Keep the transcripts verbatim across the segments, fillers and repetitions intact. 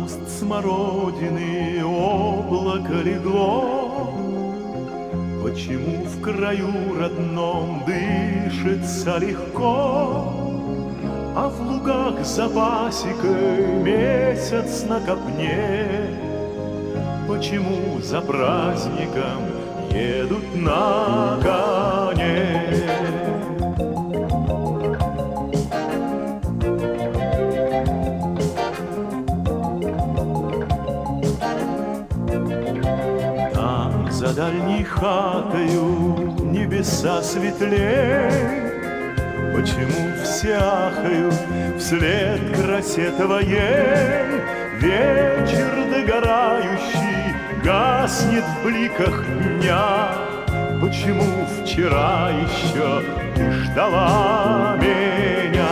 куст смородины облако легло. Почему в краю родном дышится легко, а в лугах за пасекой месяц на копне? Почему за праздником едут на коне? Там за дальней хатою небеса светлей. Почему все ахают вслед красе твоей? Вечер догорающий гаснет в бликах дня. Почему вчера еще ты ждала меня?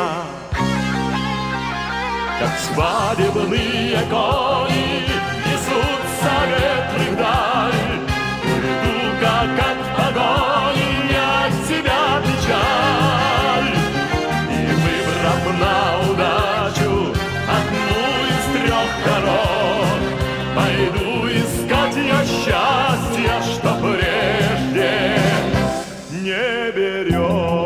Как свадебные кони несутся ветры вдаль, уйду, как от погони, я от тебя печаль. И выбрав на удачу одну из трех дорог, пойду искать я счастья, что прежде не берег.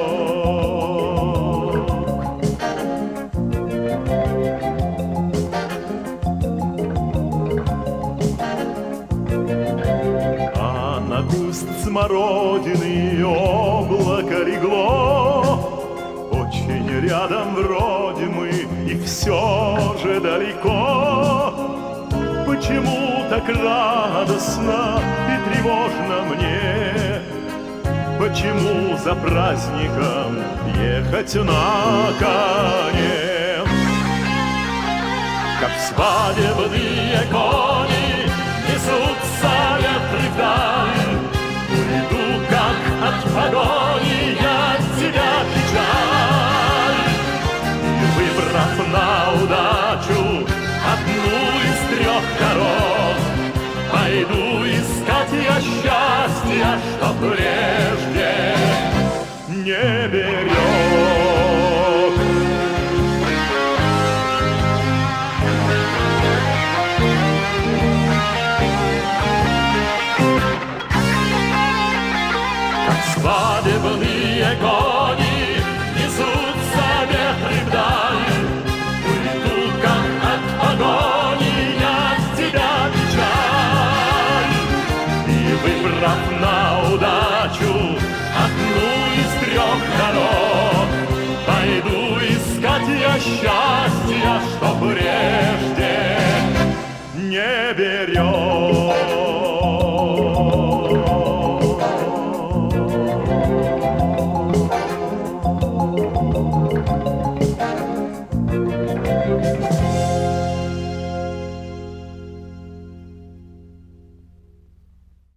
А на куст смородины облако легло. Очень рядом вроде мы, и все же далеко. Почему так радостно и тревожно мне? Почему за праздником ехать на коне? Как свадебные кони несутся ветры вдаль, уйду, как от погони, я от тебя печаль. И выбрав на удачу одну из трех дорог, пойду искать я счастья, что прежде не берег. Как свадебные кони несутся ветры вдаль, уйду, как от погони, я от тебя печаль. И выбрав на удачу одну из трех дорог, пойду искать я счастья, что прежде не берег.